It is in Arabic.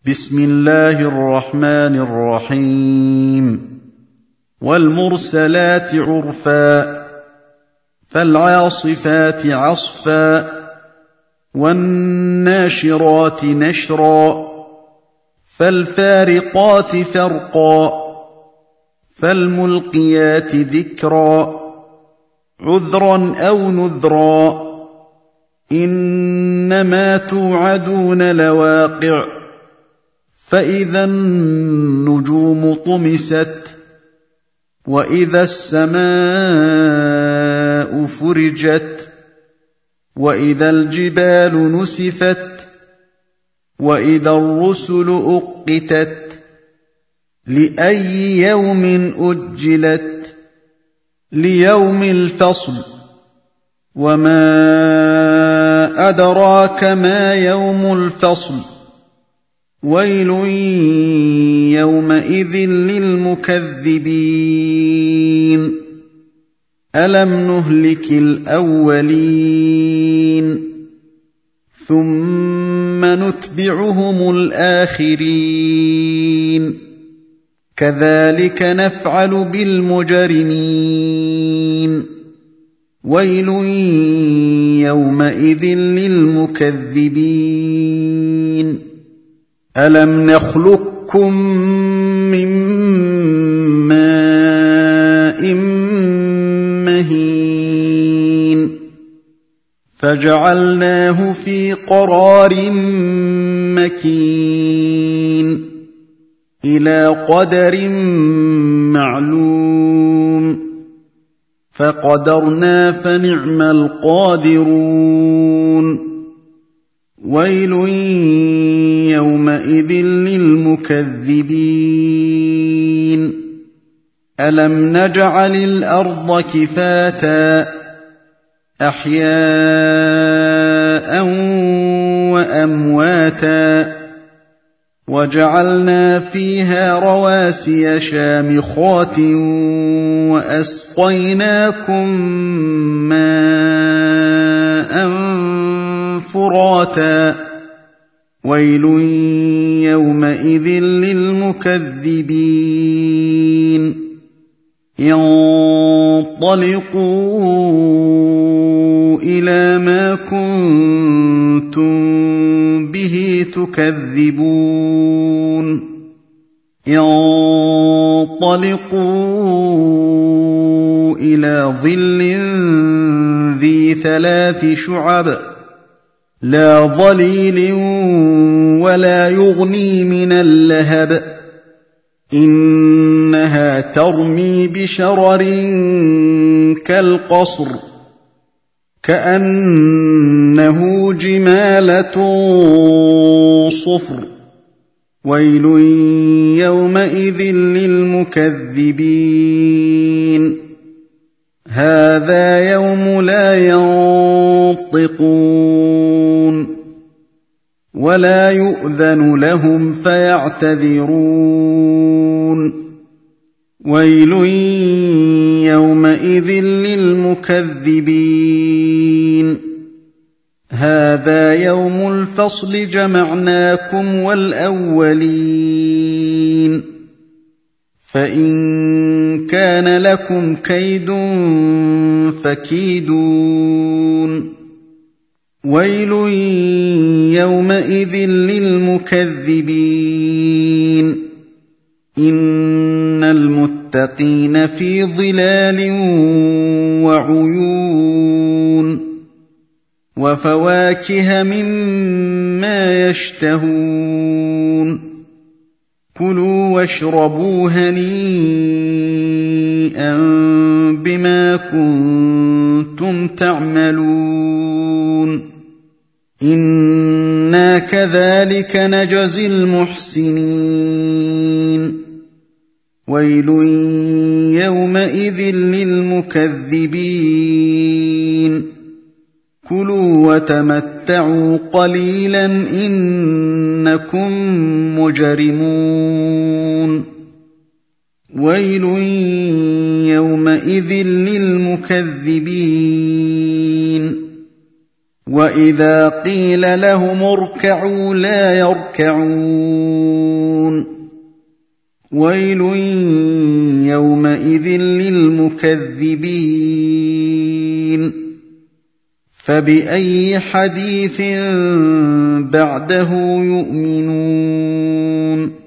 بسم الله الرحمن الرحيم والمرسلات عرفا فالعاصفات عصفا والناشرات نشرا فالفارقات فرقا فالملقيات ذكرا عذرا أو نذرا إنما توعدون لواقع فإذا النجوم طمست وإذا السماء فرجت وإذا الجبال نسفت وإذا الرسل أقتت لأي يوم أجلت ليوم الفصل وما أدراك ما يوم الفصل ويل يومئذ للمكذبين ألم نهلك الأولين ثم نتبعهم الآخرين كذلك نفعل بالمجرمين ويل يومئذ للمكذبين ألم نخلقكم من ماء مهين فجعلناه في قرار مكين إلى قدر معلوم فقدرنا فنعم القادرون ويل يومئذ للمكذبين ألم نجعل الأرض كفاتا أحياء وأمواتا وجعلنا فيها رواسي شامخات وأسقيناكم ماء فراتا ويل يومئذ للمكذبين انطلقوا إلى ما كنتم به تكذبون انطلقوا إلى ظل ذي 3 شعب لا ظليل ولا يغني من اللهب إنها ترمي بشرر كالقصر كأنه جمالة صفر ويل يومئذ للمكذبين هذا يوم لا ينطقون ولا يؤذن لهم فيعتذرون ويل يومئذ للمكذبين هذا يوم الفصل جمعناكم والأولين فإن كان لكم كيد فكيدون ويل يومئذ للمكذبين إن المتقين في ظلال وعيون وفواكه مما يشتهون كلوا واشربوا هنيئا بما كنتم تعملون إنا كذلك نجزي المحسنين ويل يومئذ للمكذبين كلوا وتمتعوا قليلا إنكم مجرمون ويل يومئذ للمكذبين وَإِذَا قِيلَ لَهُمُ ارْكَعُوا لَا يَرْكَعُونَ وَيْلٌ يَوْمَئِذٍ لِّلْمُكَذِّبِينَ فَبِأَيِّ حَدِيثٍ بَعْدَهُ يُؤْمِنُونَ